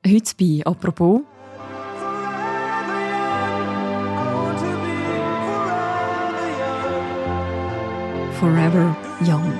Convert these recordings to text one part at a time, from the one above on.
Heute bei «Apropos» Forever Young.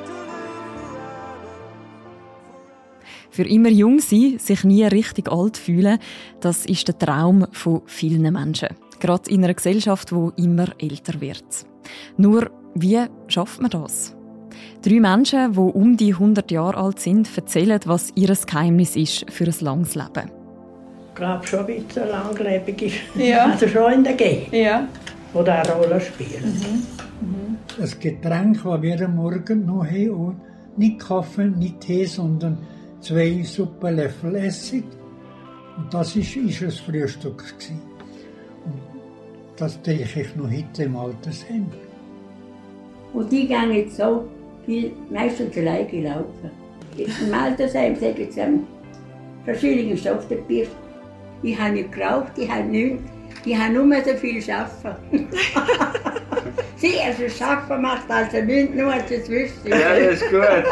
Für immer jung sein, sich nie richtig alt fühlen, das ist der Traum von vielen Menschen. Gerade in einer Gesellschaft, die immer älter wird. Nur, wie schafft man das? 3 Menschen, die um die 100 Jahre alt sind, erzählen, was ihr Geheimnis ist für ein langes Leben. Ich glaube schon ein bisschen langlebig ist. Ja. Also schon in der Gen, Ja. wo das eine Rolle spielt. Das Getränk, das wir am Morgen noch haben, nicht Kaffee, nicht Tee, sondern 2 Suppenlöffel Essig. Und das war das Frühstück. Und das denke ich noch heute im Altersheim. Und die gehen jetzt so viel, meistens alleine gelaufen. Im Altersheim sagen sie, Verschuldung ist auf der Bier. Ich habe nicht geraucht, ich habe nichts. Ich habe nur so viel arbeiten. Sie, also arbeiten macht also nichts, nur als es wüsste. Ja, das ist gut.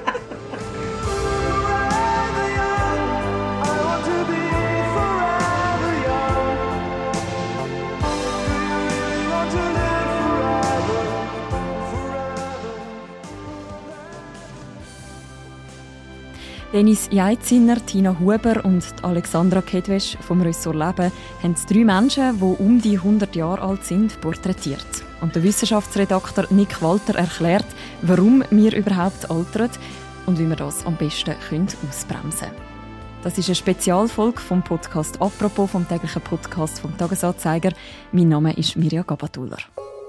Dennis Jeitziner, Tina Huber und Alexandra Kedwesch vom Ressort Leben haben 3 Menschen, die um die 100 Jahre alt sind, porträtiert. Und der Wissenschaftsredakteur Nick Walter erklärt, warum wir überhaupt altern und wie wir das am besten ausbremsen können. Das ist eine Spezialfolge vom Podcast «Apropos», vom täglichen Podcast vom «Tagesanzeiger». Mein Name ist Mirja Gabatuller.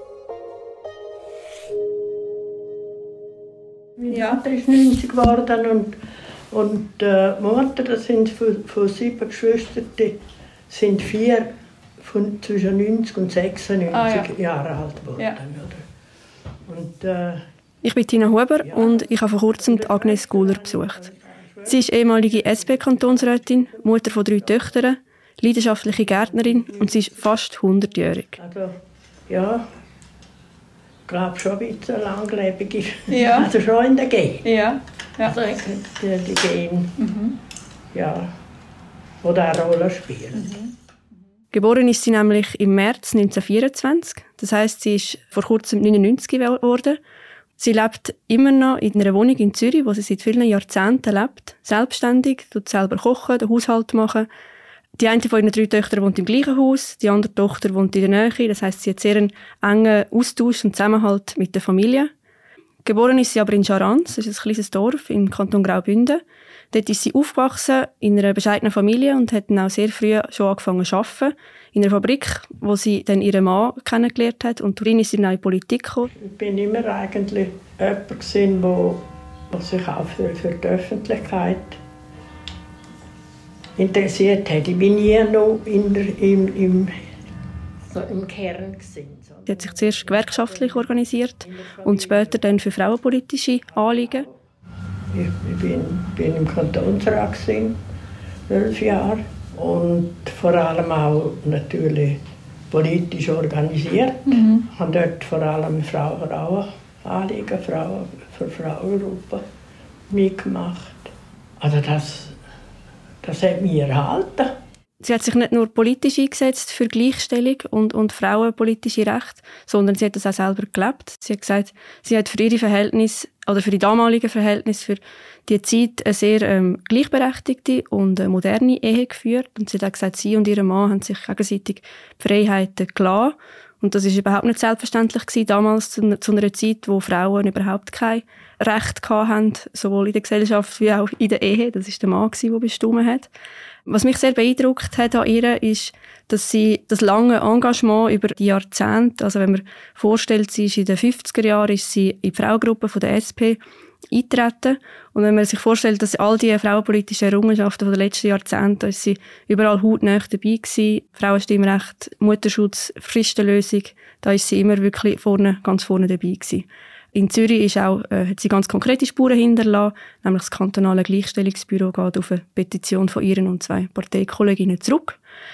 Mein Vater ist 90 geworden und die Mutter, das sind von 7 Geschwistern, sind 4 zwischen 90 und 96 Jahre alt geworden. Ja. Und, ich bin Tina Huber und ich habe vor kurzem Agnes Guler besucht. Sie ist ehemalige SP-Kantonsrätin, Mutter von 3 Töchtern, leidenschaftliche Gärtnerin und sie ist fast 100-jährig. Also, ja, ich glaube schon ein bisschen langlebig ist. Ja. Also schon in der Gen. Ja. Ja. Also die Gen, ja, wo da eine Rolle spielt. Geboren ist sie nämlich im März 1924. Das heisst, sie ist vor kurzem 99 geworden. Sie lebt immer noch in einer Wohnung in Zürich, wo sie seit vielen Jahrzehnten lebt. Selbstständig, tut selber kochen, den Haushalt machen. Die eine von ihren 3 Töchtern wohnt im gleichen Haus, die andere Tochter wohnt in der Nähe. Das heisst, sie hat sehr einen engen Austausch und Zusammenhalt mit der Familie. Geboren ist sie aber in Scharans, das ist ein kleines Dorf im Kanton Graubünden. Dort ist sie aufgewachsen in einer bescheidenen Familie und hat dann auch sehr früh schon angefangen zu arbeiten. In einer Fabrik, wo sie dann ihren Mann kennengelernt hat. Und darin ist sie dann auch in die Politik gekommen. Ich war immer eigentlich jemand, der sich auch für die Öffentlichkeit interessiert hat. Ich war nie noch im Kern. Sie hat sich zuerst gewerkschaftlich organisiert und später dann für frauenpolitische Anliegen. Ich bin im Kantonsrat 12 Jahre und vor allem auch natürlich politisch organisiert. Ich habe dort vor allem Frauenanliegen, für Frauengruppen mitgemacht. Also das hat mich erhalten. Sie hat sich nicht nur politisch eingesetzt für Gleichstellung und frauenpolitische Rechte, sondern sie hat das auch selber gelebt. Sie hat gesagt, sie hat für ihre Verhältnisse oder für die damaligen Verhältnisse für die Zeit eine sehr gleichberechtigte und moderne Ehe geführt. Und sie hat auch gesagt, sie und ihr Mann haben sich gegenseitig die Freiheiten gelassen. Und das war überhaupt nicht selbstverständlich gewesen, damals zu einer Zeit, wo Frauen überhaupt kein Recht hatten, sowohl in der Gesellschaft wie auch in der Ehe. Das war der Mann, der bestimmt hat. Was mich sehr beeindruckt hat an ihr, ist, dass sie das lange Engagement über die Jahrzehnte, also wenn man vorstellt, sie ist in den 50er Jahren ist sie in die Frauengruppe von der SP eingetreten. Und wenn man sich vorstellt, dass all die frauenpolitischen Errungenschaften der letzten Jahrzehnte, da ist sie überall hautnah dabei gewesen. Frauenstimmrecht, Mutterschutz, Fristenlösung, da ist sie immer wirklich ganz vorne dabei gewesen. In Zürich hat sie ganz konkrete Spuren hinterlassen, nämlich das kantonale Gleichstellungsbüro geht auf eine Petition von ihr und 2 Parteikolleginnen zurück.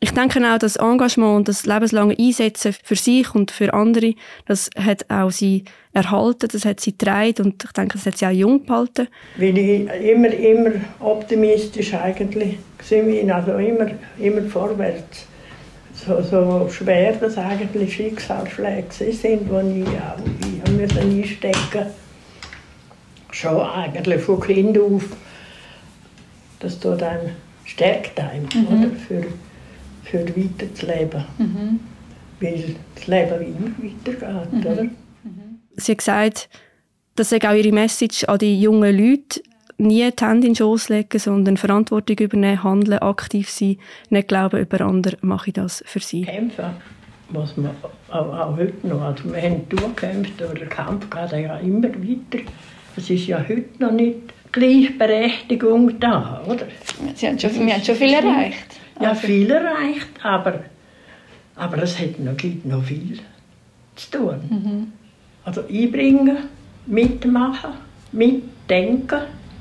Ich denke auch, das Engagement und das lebenslange Einsetzen für sich und für andere, das hat auch sie erhalten, das hat sie getragen und ich denke, das hat sie auch jung gehalten. Weil ich immer optimistisch eigentlich war, also immer vorwärts. So schwer das eigentlich Schicksalsschläge sind, die ich einstecken musste. Schon eigentlich von Kind auf, dass du dann stärkt einem, oder? Für weiterzuleben. Weil das Leben immer weitergeht, oder? Sie hat gesagt, das sei auch ihre Message an die jungen Leute, nie die Hände in den Schoss legen, sondern Verantwortung übernehmen, handeln, aktiv sein, nicht glauben, über andere mache ich das für sie. Kämpfen muss man auch heute noch. Also wir haben durchgekämpft, aber der Kampf geht ja immer weiter. Es ist ja heute noch nicht Gleichberechtigung da, oder? Wir haben schon viel erreicht. Ja, viel erreicht, aber es gibt noch viel zu tun. Also einbringen, mitmachen, mitdenken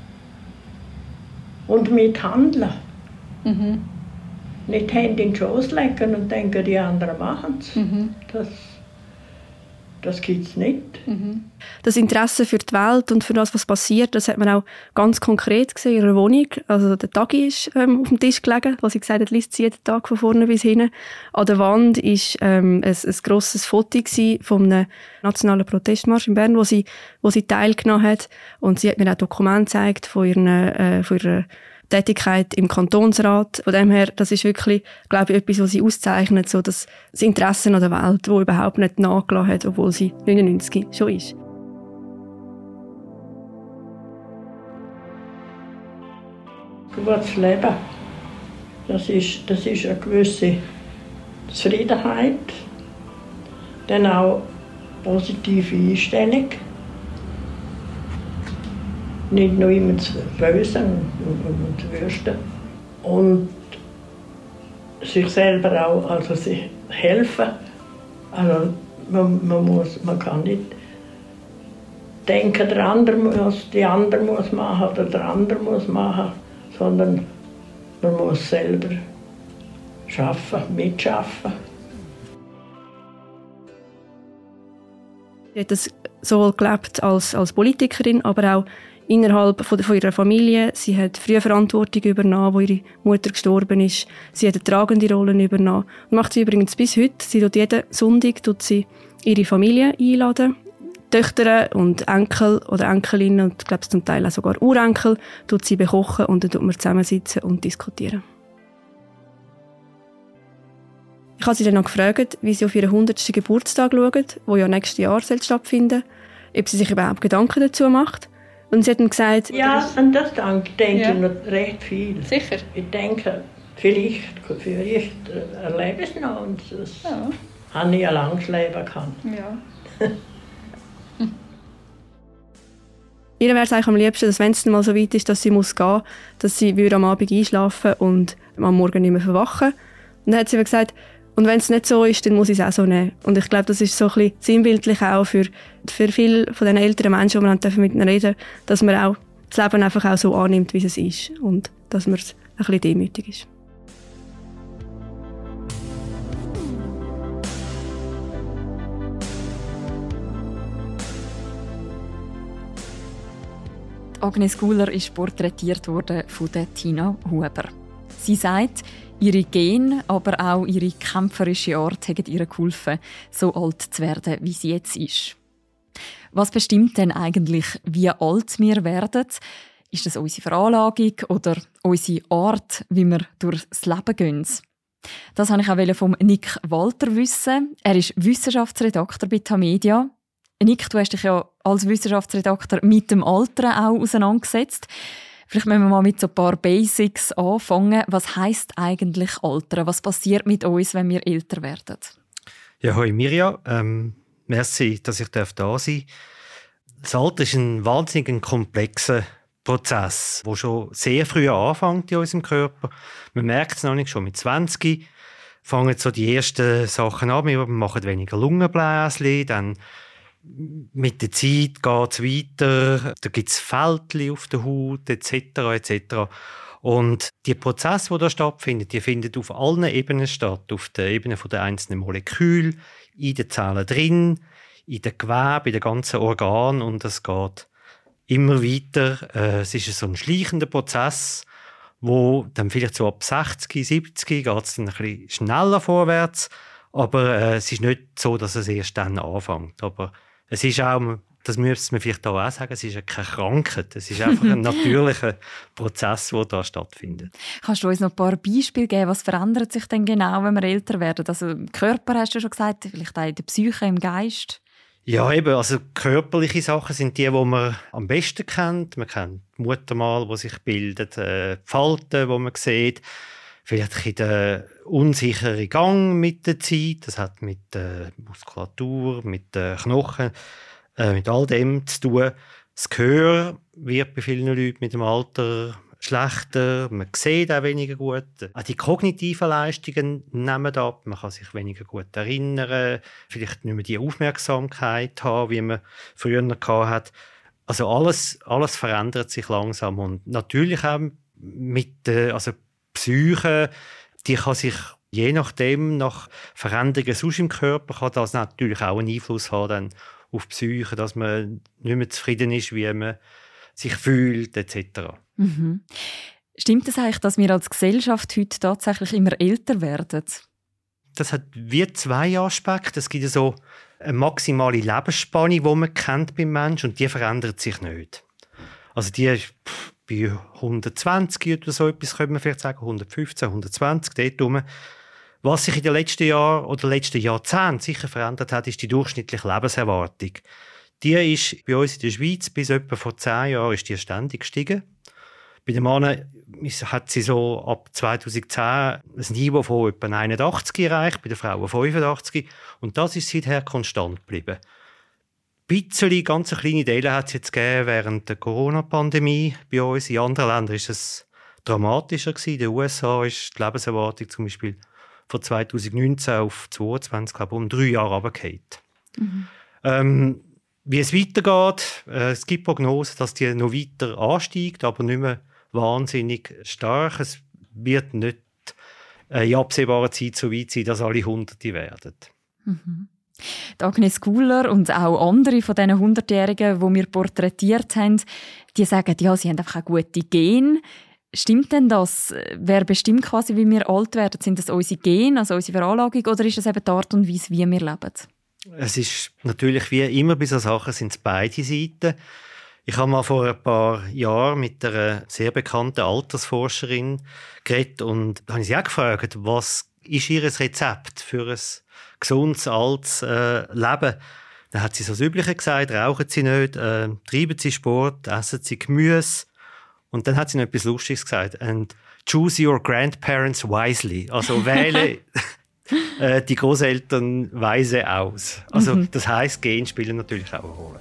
und mithandeln. Nicht die Hände in den Schoß legen und denken, die anderen machen es. Das gibt es nicht. Das Interesse für die Welt und für das, was passiert, das hat man auch ganz konkret gesehen in ihrer Wohnung. Also der Tagi ist auf dem Tisch gelegen, wo sie gesagt hat, liest sie jeden Tag von vorne bis hinten. An der Wand war ein grosses Foto von einem nationalen Protestmarsch in Bern, wo sie teilgenommen hat. Und sie hat mir auch Dokumente gezeigt von ihrer Tätigkeit im Kantonsrat. Von dem her, das ist wirklich, glaube ich, etwas, was sie auszeichnet, so das Interesse an der Welt, das überhaupt nicht nachgelassen hat, obwohl sie 99 schon ist. Gutes Leben, das ist eine gewisse Zufriedenheit, dann auch positive Einstellung. Nicht nur immer zu bösen und zu wüsten. Und sich selber auch, also sich helfen. Also man kann nicht denken, die andere muss machen oder der andere muss machen, sondern man muss selber mitschaffen. Sie hat das sowohl gelebt als Politikerin, aber auch innerhalb von ihrer Familie. Sie hat früh Verantwortung übernommen, wo ihre Mutter gestorben ist. Sie hat eine tragende Rolle übernommen. Und macht sie übrigens bis heute. Sie tut jeden Sonntag ihre Familie einladen. Töchter und Enkel oder Enkelinnen und ich glaube zum Teil auch sogar Urenkel tut sie bekochen und dann tut man zusammensitzen und diskutieren. Ich habe sie dann noch gefragt, wie sie auf ihren 100. Geburtstag schauen, der ja nächstes Jahr Gedanken macht. Und sie hat dann gesagt... Ja, an das denke ich noch recht viel. Sicher? Ich denke, vielleicht erlebe ich es noch und das habe ich ein langes Leben gehabt. Ja. Ihr wäre es eigentlich am liebsten, dass wenn es mal so weit ist, dass sie gehen muss, dass sie am Abend einschlafen und am Morgen nicht mehr verwachen. Und dann hat sie gesagt, und wenn es nicht so ist, dann muss ich es auch so nehmen. Und ich glaube, das ist so ein bisschen sinnbildlich auch für viele von den älteren Menschen, die wir mit ihnen reden, dass man auch das Leben einfach auch so annimmt, wie es ist. Und dass man ein bisschen demütig ist. Agnes Guller ist porträtiert worden von der Tina Huber. Sie sagt, ihre Gene, aber auch ihre kämpferische Art haben ihr geholfen, so alt zu werden, wie sie jetzt ist. Was bestimmt denn eigentlich, wie alt wir werden? Ist das unsere Veranlagung oder unsere Art, wie wir durchs Leben gehen? Das wollte ich auch von Nick Walter wissen. Er ist Wissenschaftsredakteur bei Tamedia. Nick, du hast dich ja als Wissenschaftsredakteur mit dem Alter auch auseinandergesetzt. Vielleicht müssen wir mal mit so ein paar Basics anfangen. Was heisst eigentlich Altern? Was passiert mit uns, wenn wir älter werden? Ja, hoi Mirja. Merci, dass ich da sein darf. Das Alter ist ein wahnsinnig komplexer Prozess, der schon sehr früh anfängt in unserem Körper. Man merkt es noch nicht, schon mit 20 fangen so die ersten Sachen an. Wir machen weniger Lungenbläschen, dann mit der Zeit geht es weiter, da gibt es Fältchen auf der Haut etc. etc. Und die Prozesse, die da stattfinden, die finden auf allen Ebenen statt. Auf der Ebene der einzelnen Moleküle, in den Zellen drin, in den Geweben, in den ganzen Organen. Und es geht immer weiter. Es ist so ein schleichender Prozess, wo dann vielleicht so ab 60, 70 geht es dann ein bisschen schneller vorwärts. Aber es ist nicht so, dass es erst dann anfängt. Aber es ist auch, das müsste man vielleicht auch sagen, es ist keine Krankheit. Es ist einfach ein natürlicher Prozess, der da stattfindet. Kannst du uns noch ein paar Beispiele geben? Was verändert sich denn genau, wenn wir älter werden? Also im Körper hast du schon gesagt, vielleicht auch in der Psyche, im Geist? Ja, eben. Also körperliche Sachen sind die man am besten kennt. Man kennt die Muttermal, die sich bildet, die Falten, die man sieht. Vielleicht ein der unsichere Gang mit der Zeit. Das hat mit der Muskulatur, mit den Knochen, mit all dem zu tun. Das Gehör wird bei vielen Leuten mit dem Alter schlechter. Man sieht auch weniger gut. Auch die kognitiven Leistungen nehmen ab. Man kann sich weniger gut erinnern. Vielleicht nicht mehr die Aufmerksamkeit haben, wie man früher hatte. Also alles verändert sich langsam. Und natürlich auch mit der Psyche, die kann sich je nachdem, nach Veränderungen sonst im Körper, kann das natürlich auch einen Einfluss haben dann auf die Psyche, dass man nicht mehr zufrieden ist, wie man sich fühlt, etc. Mhm. Stimmt es eigentlich, dass wir als Gesellschaft heute tatsächlich immer älter werden? Das hat wie zwei Aspekte. Es gibt so eine maximale Lebensspanne, die man kennt beim Menschen, und die verändert sich nicht. Also die ist bei 120 oder so etwas, könnte man vielleicht sagen, 115, 120, dort rum. Was sich in den letzten Jahren oder letzten Jahrzehnten sicher verändert hat, ist die durchschnittliche Lebenserwartung. Die ist bei uns in der Schweiz bis etwa vor 10 Jahren ist die ständig gestiegen. Bei den Männern hat sie so ab 2010 ein Niveau von etwa 81 erreicht, bei den Frauen 85. Und das ist seither konstant geblieben. Ein bisschen, ganz kleine Teile hat es jetzt gegeben während der Corona-Pandemie bei uns. In anderen Ländern war es dramatischer gewesen. In den USA ist die Lebenserwartung zum Beispiel von 2019 auf 2022, glaube ich, um 3 Jahre runtergefallen. Mhm. Wie es weitergeht, es gibt Prognosen, dass die noch weiter ansteigt, aber nicht mehr wahnsinnig stark. Es wird nicht in absehbarer Zeit so weit sein, dass alle Hunderte werden. Mhm. Agnes Guller und auch andere von diesen 100-Jährigen, die wir porträtiert haben, die sagen, ja, sie haben einfach auch gute Gene. Stimmt denn das? Wer bestimmt quasi, wie wir alt werden? Sind das unsere Gene, also unsere Veranlagung, oder ist das eben die Art und Weise, wie wir leben? Es ist natürlich wie immer bei solchen Sachen sind es beide Seiten. Ich habe mal vor ein paar Jahren mit einer sehr bekannten Altersforscherin geredet und habe sie auch gefragt, was ist ihr Rezept für ein gesundes, altes Leben? Dann hat sie so das Übliche gesagt, rauchen Sie nicht, treiben Sie Sport, essen Sie Gemüse. Und dann hat sie noch etwas Lustiges gesagt. And choose your grandparents wisely. Also wähle die Großeltern weise aus. Also das heisst, Gene spielen natürlich auch eine Rolle.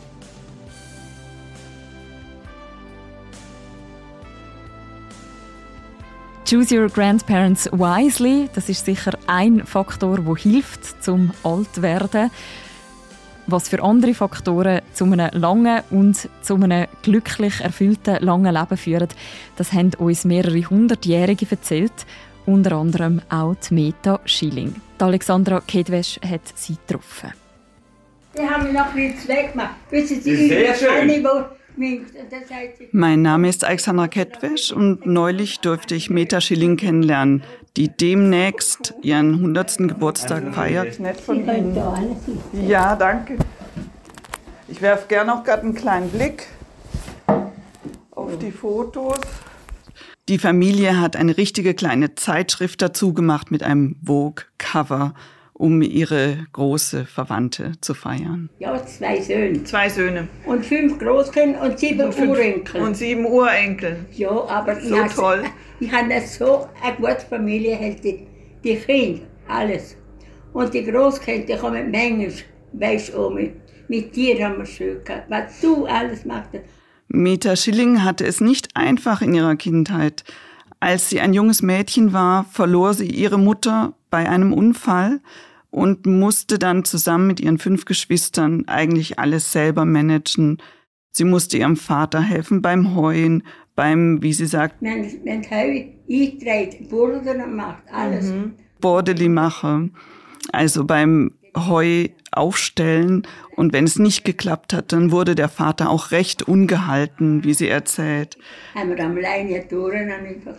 Choose your grandparents wisely. Das ist sicher ein Faktor, der hilft zum Altwerden. Was für andere Faktoren zu einem langen und zu einem glücklich erfüllten langen Leben führen, das haben uns mehrere 100-Jährige erzählt. Unter anderem auch die Meta Schilling. Die Alexandra Kedwesch hat sie getroffen. Die haben wir noch ein bisschen weggemacht. Wissen Sie, sehr schön. Mein Name ist Alexandra Kedwesch und neulich durfte ich Meta Schilling kennenlernen, die demnächst ihren 100. Geburtstag feiert. Nett von Ihnen. Ja, danke. Ich werfe gerne auch gerade einen kleinen Blick auf die Fotos. Die Familie hat eine richtige kleine Zeitschrift dazu gemacht mit einem Vogue-Cover, um ihre große Verwandte zu feiern. Ja, 2 Söhne. 2 Söhne. Und 5 Großkinder und 7 Urenkel. Und 7 Urenkel. Ja, aber so toll. Ich habe so eine gute Familie, die Kinder, alles. Und die Großkinder, die kommen manchmal, weisst du, mit dir haben wir schön gehabt, was du alles machst. Meta Schilling hatte es nicht einfach in ihrer Kindheit. Als sie ein junges Mädchen war, verlor sie ihre Mutter bei einem Unfall und musste dann zusammen mit ihren 5 Geschwistern eigentlich alles selber managen. Sie musste ihrem Vater helfen beim Heuen, beim, wie sie sagt, wenn Heu einträgt, Burdern macht, alles. Bordeli machen, also beim Heu aufstellen. Und wenn es nicht geklappt hat, dann wurde der Vater auch recht ungehalten, wie sie erzählt. Haben wir am Leine Touren einfach.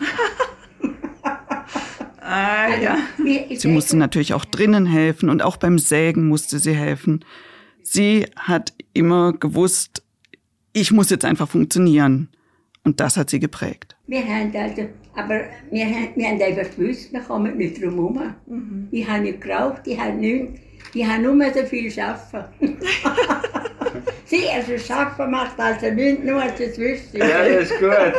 Ja. Sie musste natürlich auch drinnen helfen und auch beim Sägen musste sie helfen. Sie hat immer gewusst, ich muss jetzt einfach funktionieren. Und das hat sie geprägt. Wir haben einfach gewusst, wir kommen nicht drum herum. Ich habe nicht geraucht, ich habe nichts. Ich habe nur so viel arbeiten. Sie arbeiten macht also nichts, nur als es wüsste. Ja, das ist gut.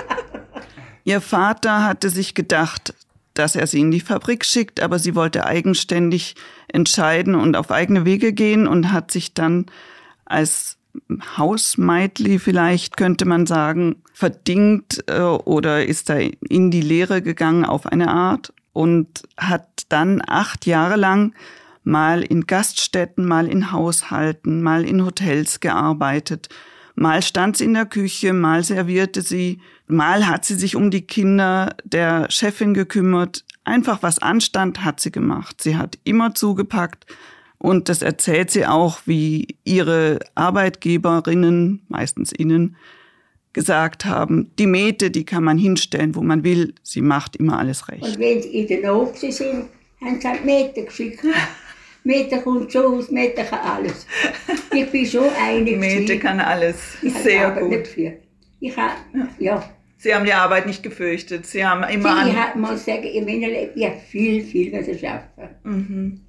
Ihr Vater hatte sich gedacht, dass er sie in die Fabrik schickt, aber sie wollte eigenständig entscheiden und auf eigene Wege gehen und hat sich dann als Hausmeitli vielleicht, könnte man sagen, verdingt oder ist da in die Lehre gegangen auf eine Art und hat dann 8 Jahre lang mal in Gaststätten, mal in Haushalten, mal in Hotels gearbeitet. Mal stand sie in der Küche, mal servierte sie, mal hat sie sich um die Kinder der Chefin gekümmert. Einfach was anstand, hat sie gemacht. Sie hat immer zugepackt und das erzählt sie auch, wie ihre Arbeitgeberinnen, meistens innen, gesagt haben, die Mädte, die kann man hinstellen, wo man will, sie macht immer alles recht. Und wenn sie in der Not sind, haben sie halt Mädchen geschickt. Mädchen kommt schon aus, Mädchen kann alles. Ich bin schon eine. Mädchen kann alles. Sehr gut. Nicht für. Ja. Sie haben die Arbeit nicht gefürchtet. Sie haben immer Ich muss sagen, in meinem Leben, ich habe viel arbeiten.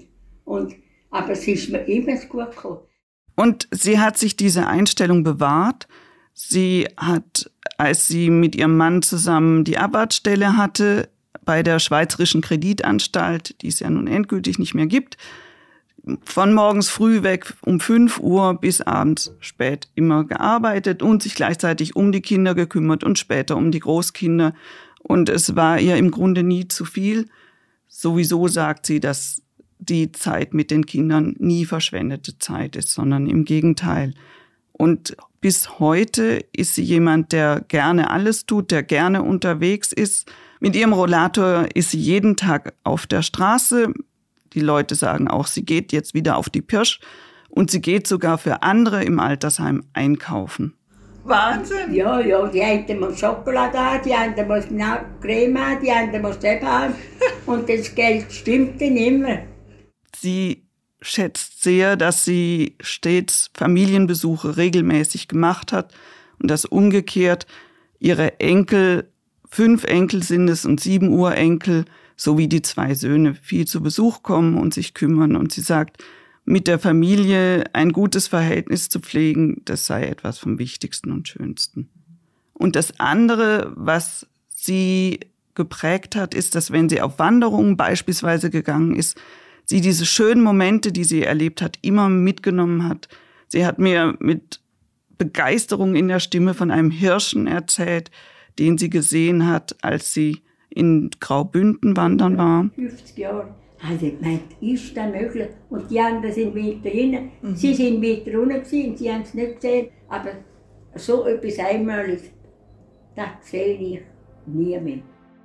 Aber es ist mir immer gut gekommen. Und sie hat sich diese Einstellung bewahrt. Sie hat, als sie mit ihrem Mann zusammen die Abwartstelle hatte, bei der Schweizerischen Kreditanstalt, die es ja nun endgültig nicht mehr gibt, von morgens früh weg um 5 Uhr bis abends spät immer gearbeitet und sich gleichzeitig um die Kinder gekümmert und später um die Großkinder. Und es war ihr im Grunde nie zu viel. Sowieso sagt sie, dass die Zeit mit den Kindern nie verschwendete Zeit ist, sondern im Gegenteil. Und bis heute ist sie jemand, der gerne alles tut, der gerne unterwegs ist. Mit ihrem Rollator ist sie jeden Tag auf der Straße. Die Leute sagen auch, sie geht jetzt wieder auf die Pirsch. Und sie geht sogar für andere im Altersheim einkaufen. Wahnsinn! Ja, die einen muss Schokolade haben, die anderen muss Creme haben, die anderen muss das haben. Und das Geld stimmt dann immer. Sie schätzt sehr, dass sie stets Familienbesuche regelmäßig gemacht hat und dass umgekehrt ihre Enkel, 5 Enkel sind es und 7 Urenkel, sowie die 2 Söhne viel zu Besuch kommen und sich kümmern. Und sie sagt, mit der Familie ein gutes Verhältnis zu pflegen, das sei etwas vom Wichtigsten und Schönsten. Und das andere, was sie geprägt hat, ist, dass wenn sie auf Wanderungen beispielsweise gegangen ist, sie diese schönen Momente, die sie erlebt hat, immer mitgenommen hat. Sie hat mir mit Begeisterung in der Stimme von einem Hirschen erzählt, den sie gesehen hat, als sie in Graubünden wandern war. 50 Jahre. Also ich meine, ist das möglich? Und die anderen sind weiter hinten. Sie sind weiter unten gewesen, sie haben es nicht gesehen. Aber so etwas Einmaliges, das sehe ich nie mehr.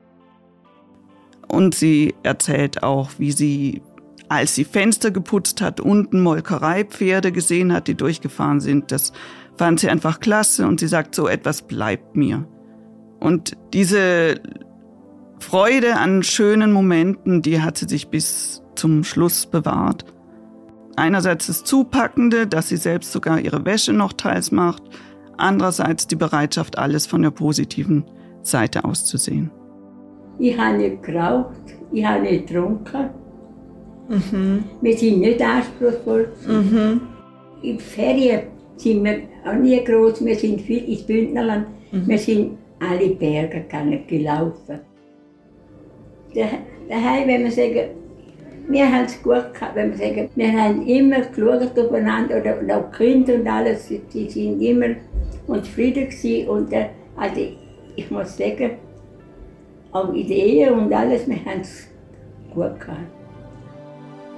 Und sie erzählt auch, wie sie, als sie Fenster geputzt hat, unten Molkereipferde gesehen hat, die durchgefahren sind. Das fand sie einfach klasse und sie sagt, so etwas bleibt mir. Und diese Freude an schönen Momenten, die hat sie sich bis zum Schluss bewahrt. Einerseits das Zupackende, dass sie selbst sogar ihre Wäsche noch teils macht. Andererseits die Bereitschaft, alles von der positiven Seite aus zu sehen. Ich habe nicht geraucht, ich habe nicht getrunken. Wir sind nicht anspruchsvoll. In den Ferien sind wir auch nie groß, wir sind viel ins Bündnerland. Wir sind alle Berge gelaufen. Daheim, wenn wir sagen, wir haben es gut gehabt, wenn wir sagen, wir haben immer geschaut aufeinander, oder auch die Kinder und alles, die sind immer zufrieden gewesen. Und also ich muss sagen, auch in der Ehe und alles, wir haben es gut gehabt.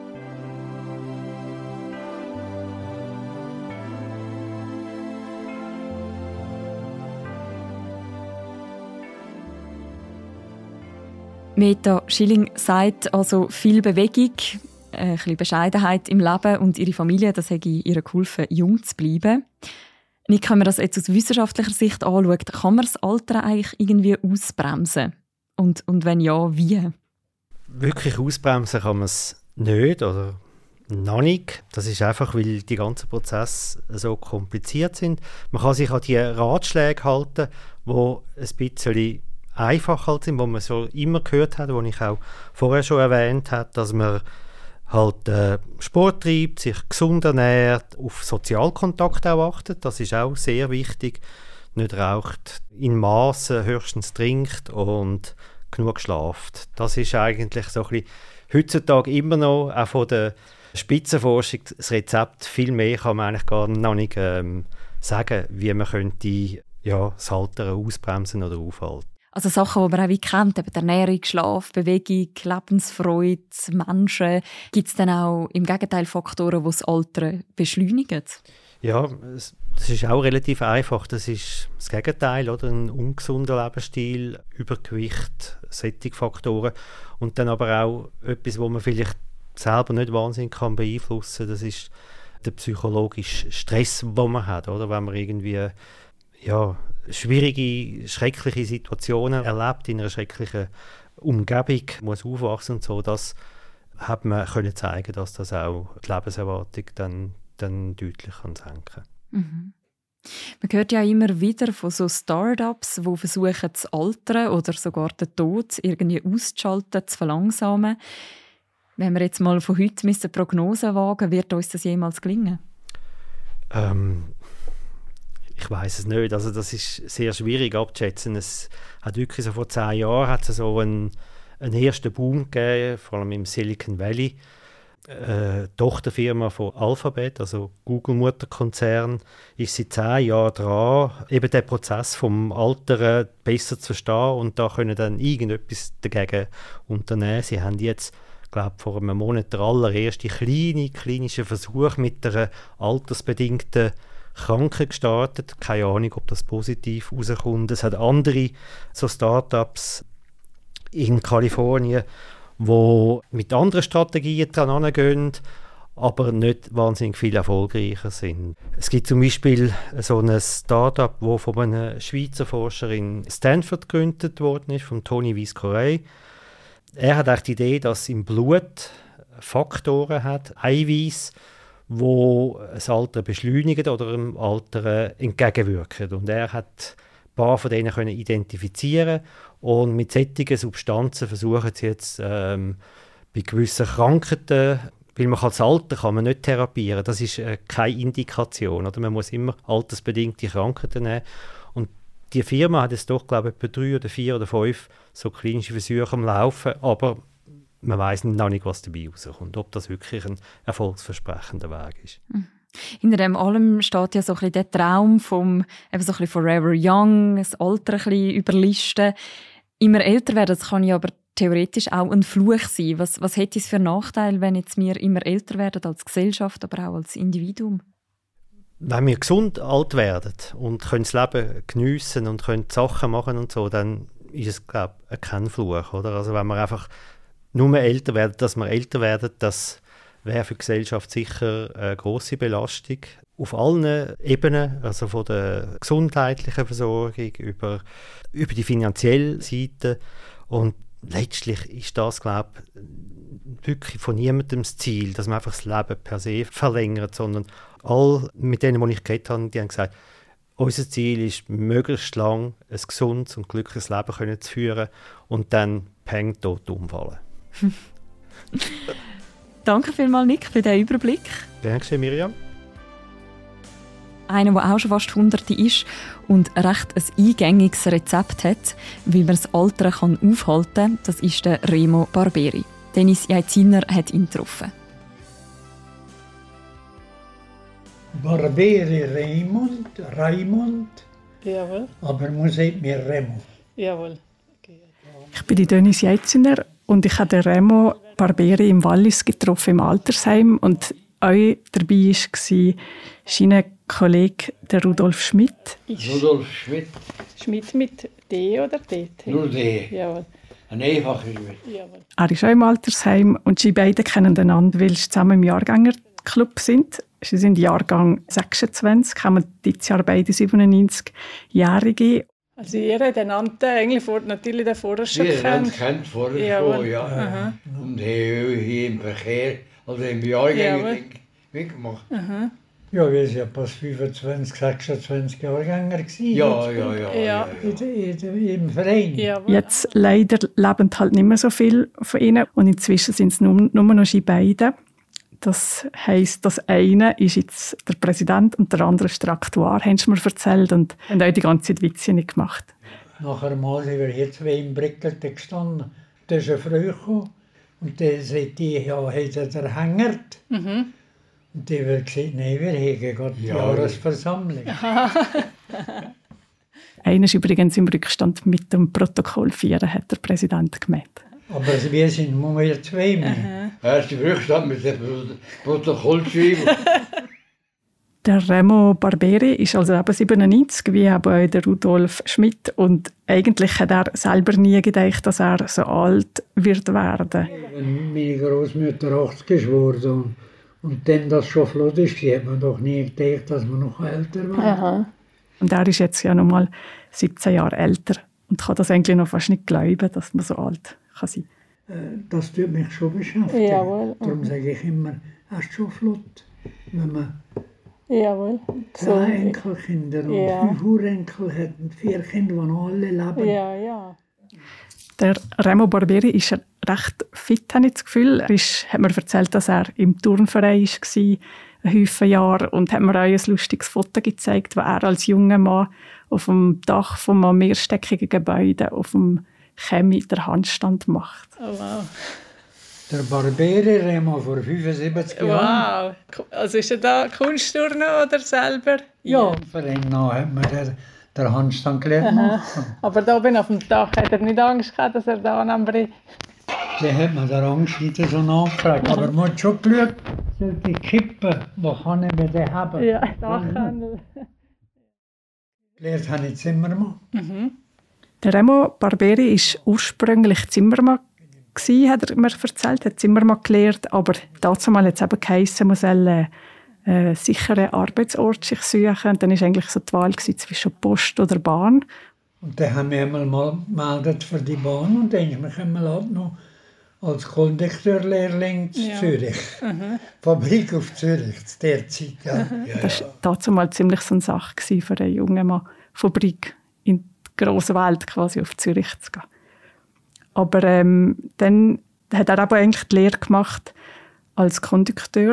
Meta Schilling sagt also viel Bewegung, ein bisschen Bescheidenheit im Leben und ihre Familie, das hat ihr geholfen, jung zu bleiben. Nick, wenn man das jetzt aus wissenschaftlicher Sicht anschaut, kann man das Alter eigentlich irgendwie ausbremsen? Und wenn ja, wie? Wirklich ausbremsen kann man es nicht oder noch nicht. Das ist einfach, weil die ganzen Prozesse so kompliziert sind. Man kann sich an die Ratschläge halten, die ein bisschen einfacher sind, die man so immer gehört hat, die ich auch vorher schon erwähnt habe, dass man halt Sport treibt, sich gesund ernährt, auf Sozialkontakt auch achtet. Das ist auch sehr wichtig. Nicht raucht, in Maßen höchstens trinkt und genug schlaft. Das ist eigentlich so ein bisschen heutzutage immer noch, auch von der Spitzenforschung, das Rezept. Viel mehr kann man eigentlich gar noch nicht sagen, wie man könnte das Alter ausbremsen oder aufhalten. Also Sachen, die man auch wie kennt, eben Ernährung, Schlaf, Bewegung, Lebensfreude, Menschen. Gibt es dann auch im Gegenteil Faktoren, die das Alter beschleunigen? Ja, das ist auch relativ einfach. Das ist das Gegenteil, oder? Ein ungesunder Lebensstil, Übergewicht, solche Faktoren. Und dann aber auch etwas, wo man vielleicht selber nicht wahnsinnig kann beeinflussen kann, das ist der psychologische Stress, den man hat, oder? Wenn man irgendwie schwierige, schreckliche Situationen erlebt, in einer schrecklichen Umgebung, muss aufwachsen und so, das hat man können zeigen, dass das auch die Lebenserwartung dann deutlich senken kann. Mhm. Man hört ja immer wieder von so Start-ups, die versuchen, das Altern oder sogar den Tod irgendwie auszuschalten, zu verlangsamen. Wenn wir jetzt mal von heute Prognosen wagen, wird uns das jemals gelingen? Ich weiss es nicht. Also das ist sehr schwierig abzuschätzen. Es hat wirklich so vor 10 Jahren hat es so einen ersten Boom gegeben, vor allem im Silicon Valley. Tochterfirma von Alphabet, also Google-Mutterkonzern, ist seit 10 Jahren dran, eben den Prozess vom Altern besser zu verstehen und da können dann irgendetwas dagegen unternehmen. Sie haben jetzt, glaube ich, vor einem Monat der allererste klinische Versuch mit einer altersbedingten Krankheit gestartet. Keine Ahnung, ob das positiv rauskommt. Es hat andere so Start-ups in Kalifornien, die mit anderen Strategien dran herangehen, aber nicht wahnsinnig viel erfolgreicher sind. Es gibt zum Beispiel so ein Start-up, das von einem Schweizer Forscher in Stanford gegründet worden ist, von Tony Viscorey. Er hat auch die Idee, dass im Blut Faktoren hat, Eiweiß, wo das Alter beschleunigen oder dem Alter entgegenwirken. Und er hat ein paar von denen können identifizieren und mit solchen Substanzen versuchen sie jetzt bei gewissen Krankheiten, weil man das Alter kann man nicht therapieren, das ist keine Indikation, oder? Man muss immer altersbedingte Krankheiten nehmen. Und die Firma hat jetzt doch, glaube ich, etwa 3 oder 4 oder 5 so klinische Versuche am Laufen, aber man weiss noch nicht, was dabei rauskommt, ob das wirklich ein erfolgsversprechender Weg ist. Hinter dem allem steht ja so ein bisschen der Traum vom eben so ein bisschen Forever Young, das Alter ein bisschen überlisten. Immer älter werden, das kann ja aber theoretisch auch ein Fluch sein. Was hätte es für Nachteile, wenn jetzt wir immer älter werden als Gesellschaft, aber auch als Individuum? Wenn wir gesund alt werden und können das Leben geniessen und können Sachen machen und so, dann ist es, glaube ich, kein Fluch, oder? Also wenn wir einfach nur älter werden, dass wir älter werden, das wäre für die Gesellschaft sicher eine grosse Belastung. Auf allen Ebenen, also von der gesundheitlichen Versorgung über die finanzielle Seite. Und letztlich ist das, glaube ich, wirklich von niemandem das Ziel, dass man einfach das Leben per se verlängert, sondern alle, mit denen, die ich geredet habe, die haben gesagt, unser Ziel ist, möglichst lang ein gesundes und glückliches Leben zu führen und dann peng tot umfallen. Danke vielmals, Nick, für diesen Überblick. Danke, Miriam. Einer, der auch schon fast 100 ist und recht ein eingängiges Rezept hat, wie man das Alter aufhalten kann, das ist der Remo Barberi. Dennis Jaiziner hat ihn getroffen. Barberi Raimund. Jawohl. Aber man sagt mir Remo. Jawohl. Okay. Ich bin die Dennis Jaiziner und ich habe den Remo Barberi im Wallis getroffen, im Altersheim. Und auch dabei war sein Kollege, der Rudolf Schmidt. Rudolf Schmidt. Schmidt mit D oder DT? Nur D. Jawohl. ein einfacher Weg. Er ist auch im Altersheim und sie beide kennen einander, weil sie zusammen im Jahrgängerclub sind. Sie sind Jahrgang 26, haben dieses Jahr beide 97-Jährige. Also ihr habt einander eigentlich natürlich vorher schon gekannt? Wir kennt vorher schon, ja. Aha. Und hier im Verkehr, also im Jahrgänger mitgemacht. Aha. Ja, wir waren ja fast 25, 26 Jahrgänger gewesen. Ja. Im Verein. Ja, jetzt leider leben halt nicht mehr so viel von ihnen und inzwischen sind es nur noch sie beide. Das heisst, das eine ist jetzt der Präsident und der andere ist der Aktuar, haben sie mir erzählt und haben auch die ganze Zeit Witze nicht gemacht. Nachher mal sind wir hier zwei im Brickelte gestanden. Da ist eine Frau gekommen und die sagt, hat er hängert. Mhm. Und die hat gesagt, nein, wir haben gerade die Jahresversammlung. Einer ist übrigens im Rückstand mit dem Protokoll 4, hat der Präsident gemeint. Aber wir sind nur zwei mehr. Er ist im Rückstand mit dem Protokoll schreiben. Der Remo Barberi ist also eben 97, wie eben auch der Rudolf Schmidt. Und eigentlich hat er selber nie gedacht, dass er so alt wird werden. Wenn meine Großmutter 80 ist geworden und dann das schon flott ist, hat man doch nie gedacht, dass man noch älter wird. Aha. Und er ist jetzt ja noch mal 17 Jahre älter und kann das eigentlich noch fast nicht glauben, dass man so alt kann sein. Das tut mich schon beschäftigen. Jawohl. Darum sage ich immer, er ist schon flott, wenn man Jawohl. 3 Enkelkinder und 5 Urenkel hat und 4 Kinder, die noch alle leben. Ja. Der Remo Barberi ist recht fit, habe ich das Gefühl. Er hat mir erzählt, dass er im Turnverein war, ein Haufen Jahre, und hat mir auch ein lustiges Foto gezeigt, wo er als junger Mann auf dem Dach von einem mehrstöckigen Gebäude auf dem Chemie den Handstand macht. Oh wow. Der Barberi Remo vor 75 Jahren. Wow. Also ist er da Kunstturner oder selber? Ja, im Verein hat man den Handstand gelernt machen. Aber da oben auf dem Dach hat er nicht Angst gehabt, dass er da anbricht? Dann hat man den Angst nicht so nachgefragt. Aber man hat schon geschaut, die Kippen, wo kann ich mir den haben? Ja, Dachhandel. Gelernt habe ich Zimmermann. Mhm. Der Remo Barberi war ursprünglich Zimmermann, hat er mir erzählt, hat Zimmermann gelernt, aber dazu mal hat es eben geheissen, man soll einen sicheren Arbeitsort sich suchen. Und dann war eigentlich so die Wahl zwischen Post oder Bahn. Und dann haben wir einmal gemeldet für die Bahn und dann ist mich einmal noch als Kondukteurlehrling zu Zürich. Mhm. Fabrik auf Zürich, zu der Zeit. Ja. Das war dazu mal ziemlich so eine Sache für einen jungen Mann, Fabrik in der grossen Welt quasi auf Zürich zu gehen. Aber dann hat er aber eigentlich die Lehre gemacht als Kondukteur.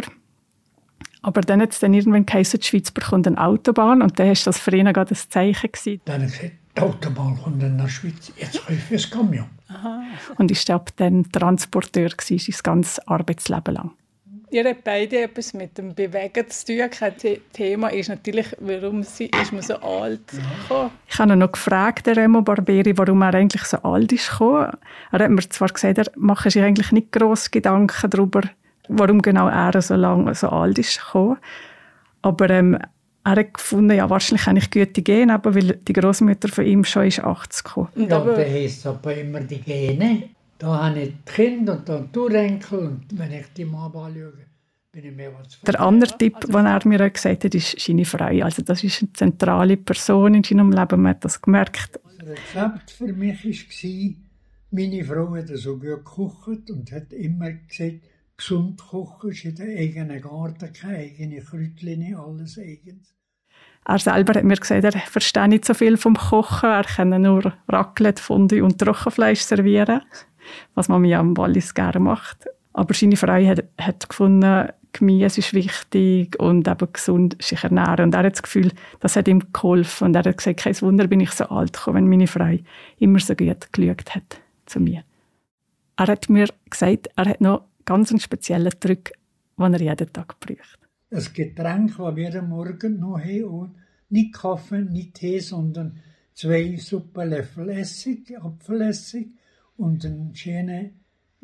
Aber dann hat es dann irgendwann geheißen, die Schweiz bekommt eine Autobahn und dann war das für ihn gerade ein Zeichen gewesen. Dann hat er gesagt, die Autobahn kommt in der Schweiz, jetzt kaufe ich ein Camion. Aha. Und ist ab dann Transporteur gewesen, sein ganzes Arbeitsleben lang. Ihr habt beide etwas mit dem Bewegen zu tun. Kein Thema ist natürlich, warum ist man so alt gekommen? Ich habe ihn noch gefragt, Remo Barberi, warum er eigentlich so alt ist gekommen. Er hat mir zwar gesagt, er mache sich eigentlich nicht grosse Gedanken darüber, warum genau er so lange so alt ist gekommen. Aber er hat gefunden, ja, wahrscheinlich habe ich gute Gene, weil die Großmutter von ihm schon ist 80 gekommen. Ja, dann heisst es aber immer die Gene. Da habe ich die Kinder und dann die Urenkel und wenn ich die mal anschaue, bin ich mehr was. Der andere Tipp, den er mir gesagt hat, ist seine Frau. Also das ist eine zentrale Person in seinem Leben, man hat das gemerkt. Das Rezept für mich war, meine Frau hat so gut gekocht und hat immer gesagt, gesund kochen ist in den eigenen Garten, keine eigene Kräutchen, alles eigens. Er selber hat mir gesagt, er verstehe nicht so viel vom Kochen, er kann nur Raclette, Fondue und Trockenfleisch servieren, was man mir am Wallis gerne macht. Aber seine Frau hat gefunden, Gemüse ist wichtig und eben gesund sich ernähren. Und er hat das Gefühl, das hat ihm geholfen. Und er hat gesagt, kein Wunder, bin ich so alt gekommen, wenn meine Frau immer so gut geschaut hat zu mir. Er hat mir gesagt, er hat noch ganz einen speziellen Trick, den er jeden Tag braucht. Ein Getränk, das wir jeden Morgen noch haben, nicht Kaffee, nicht Tee, sondern 2 Suppenlöffel Essig, Apfelessig und einen schönen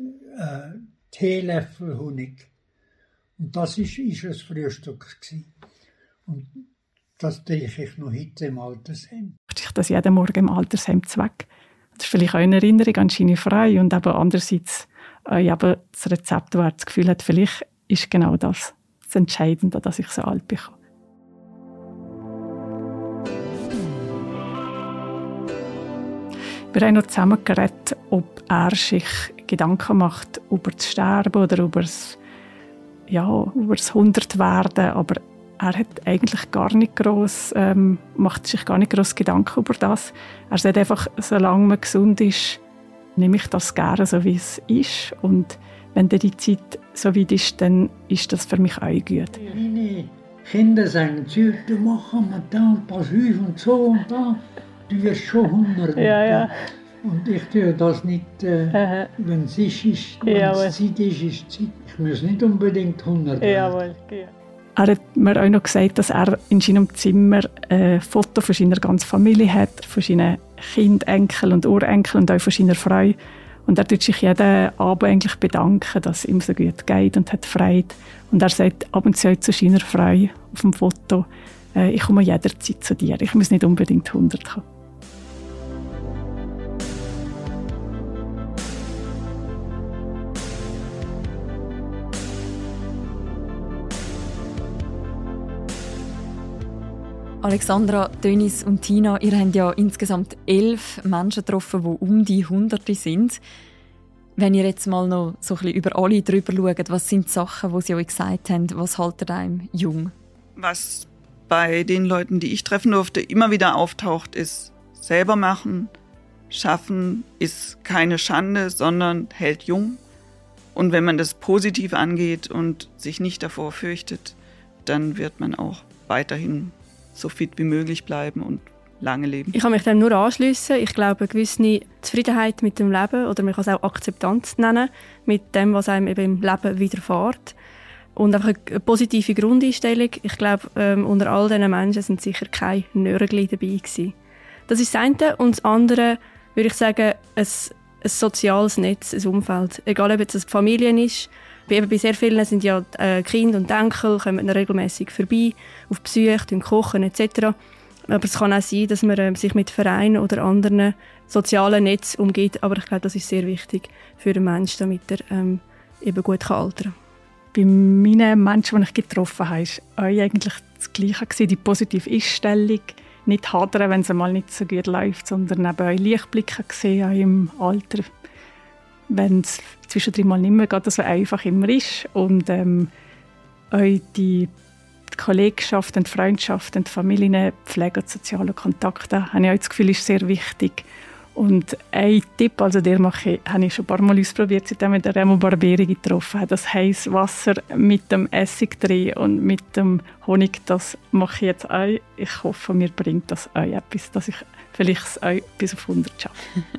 Teelöffel Honig. Und das war das Frühstück. Und das trinke ich noch heute im Altersheim. Ich das jeden Morgen im Altersheim weg. Das ist vielleicht auch eine Erinnerung an Schiene frei und eben andererseits eben das Rezept, wo er das Gefühl hat, vielleicht ist genau das Entscheidende, dass ich so alt bekomme. Wir haben noch zusammen geredet, ob er sich Gedanken macht über das Sterben oder über das 100-Werden, aber er hat eigentlich macht sich gar nicht gross Gedanken über das. Er sagt einfach, solange man gesund ist, nehme ich das gerne so, wie es ist. Und wenn dann die Zeit so weit ist, dann ist das für mich auch gut. Meine Kinder sagen zu, du machst mal da ein paar Hüfe und so und da. Du wirst schon 100. Ja. Und ich tue das nicht, wenn es ist, wenn es Zeit ist Zeit. Ich muss nicht unbedingt 100 werden. Jawohl, ja. Er hat mir auch noch gesagt, dass er in seinem Zimmer ein Foto von seiner ganzen Familie hat, von seinen Kindern, Enkel und Urenkel und auch von seiner Frau. Und er tut sich jeden Abend eigentlich bedanken, dass es ihm so gut geht und hat Freude. Und er sagt ab und zu zu seiner Frau auf dem Foto, ich komme jederzeit zu dir, ich muss nicht unbedingt 100 kommen. Alexandra, Dennis und Tina, ihr habt ja insgesamt 11 Menschen getroffen, die um die 100 sind. Wenn ihr jetzt mal noch so ein bisschen über alle drüber schaut, was sind die Sachen, die sie euch gesagt haben, was haltet einem jung? Was bei den Leuten, die ich treffen durfte, immer wieder auftaucht, ist selber machen, schaffen ist keine Schande, sondern hält jung. Und wenn man das positiv angeht und sich nicht davor fürchtet, dann wird man auch weiterhin so fit wie möglich bleiben und lange leben. Ich kann mich dem nur anschliessen. Ich glaube, eine gewisse Zufriedenheit mit dem Leben, oder man kann es auch Akzeptanz nennen, mit dem, was einem eben im Leben widerfährt. Und einfach eine positive Grundeinstellung. Ich glaube, unter all diesen Menschen sind sicher keine Nörgel dabei gewesen. Das ist das eine. Und das andere, würde ich sagen, ein soziales Netz, ein Umfeld. Egal, ob es eine Familie ist. Bei sehr vielen sind ja Kinder und Enkel, kommen regelmäßig vorbei, auf Besuch, kochen etc. Aber es kann auch sein, dass man sich mit Vereinen oder anderen sozialen Netzen umgeht. Aber ich glaube, das ist sehr wichtig für den Menschen, damit er eben gut altern kann. Bei meinen Menschen, die ich getroffen habe, war eigentlich das Gleiche, die positive Einstellung. Nicht hadern, wenn es mal nicht so gut läuft, sondern eben auch Lichtblicke sehen im Alter. Wenn es zwischendrin mal nicht mehr so einfach immer ist. Und auch die Kollegschaft, die Freundschaft, die Familien, Pflege und soziale Kontakte, habe ich auch das Gefühl, ist sehr wichtig. Und ein Tipp, also den habe ich schon ein paar Mal ausprobiert, seitdem ich den Remo Barberi getroffen habe. Das heißes Wasser mit dem Essig drin und mit dem Honig, das mache ich jetzt auch. Ich hoffe, mir bringt das auch etwas, dass ich vielleicht auch bis auf 100 schaffe.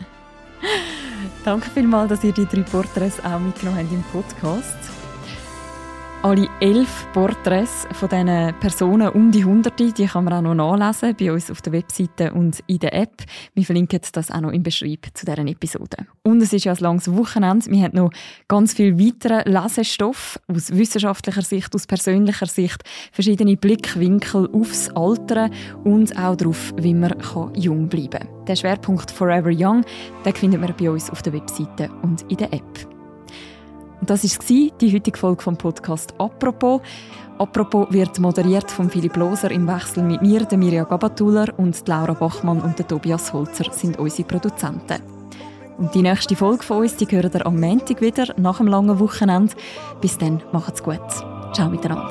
Danke vielmals, dass ihr die 3 Porträts auch mitgenommen habt im Podcast. Alle 11 Porträts von diesen Personen um die 100, die kann man auch noch nachlesen bei uns auf der Webseite und in der App. Wir verlinken das auch noch im Beschreib zu dieser Episode. Und es ist ja ein langes Wochenende. Wir haben noch ganz viel weiteren Lesestoff aus wissenschaftlicher Sicht, aus persönlicher Sicht, verschiedene Blickwinkel aufs Altern und auch darauf, wie man jung bleiben kann. Der Schwerpunkt Forever Young, den findet man bei uns auf der Webseite und in der App. Und das war die heutige Folge vom Podcast «Apropos». «Apropos» wird moderiert von Philipp Loser im Wechsel mit mir, der Mirja Gabatuller, und Laura Bachmann und der Tobias Holzer sind unsere Produzenten. Und die nächste Folge von uns, die hören ihr am Montag wieder, nach dem langen Wochenende. Bis dann, macht's gut. Ciao miteinander.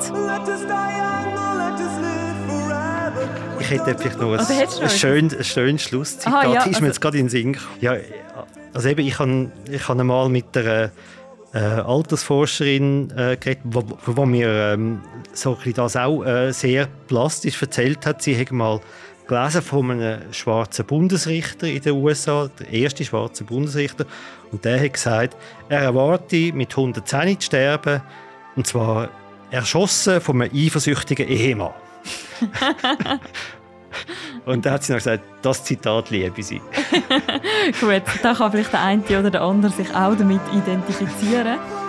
Ich hätte vielleicht noch ein schönes Schlusszitat. Aha, ja, ist mir jetzt gerade in den Sinn gekommen. Ja, also eben, ich habe einmal mit der Altersforscherin geredet, wo mir so das auch sehr plastisch erzählt hat. Sie hat mal gelesen von einem schwarzen Bundesrichter in den USA, der erste schwarze Bundesrichter. Und der hat gesagt, er erwarte mit 110 zu sterben, und zwar erschossen von einem eifersüchtigen Ehemann. Und dann hat sie noch gesagt, das Zitat liebe sie. Gut, da kann vielleicht der eine oder der andere sich auch damit identifizieren.